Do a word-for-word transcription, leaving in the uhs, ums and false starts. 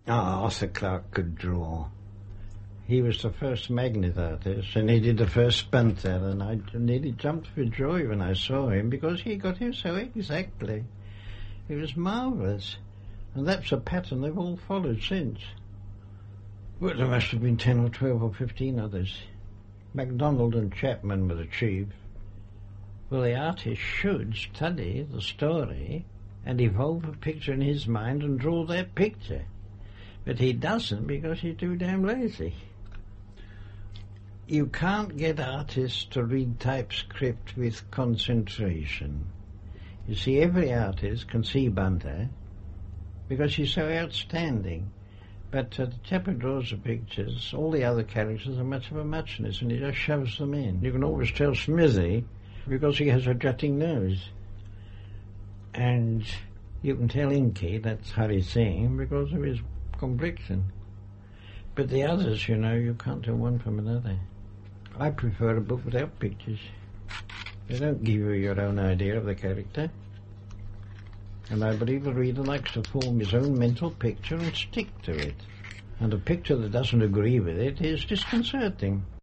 Ah, Arthur Clarke could draw. He was the first Magnet artist, and he did the first Spencer, and I nearly jumped for joy when I saw him, because he got him so exactly. It was marvellous, and that's a pattern they've all followed since. But there must have been ten or twelve or fifteen others. MacDonald and Chapman were the chief. Well, the artist should study the story and evolve a picture in his mind and draw that picture. But he doesn't, because he's too damn lazy. You can't get artists to read typescript with concentration. You see, every artist can see Bunter because she's so outstanding. But uh, the chap who draws the pictures, all the other characters are much of a muchness, and he just shoves them in. You can always tell Smithy because he has a jutting nose. And you can tell Inky, that's Hari Singh, because of his complexion. But the others, you know, you can't tell one from another. I prefer a book without pictures. They don't give you your own idea of the character. And I believe the reader likes to form his own mental picture and stick to it. And a picture that doesn't agree with it is disconcerting.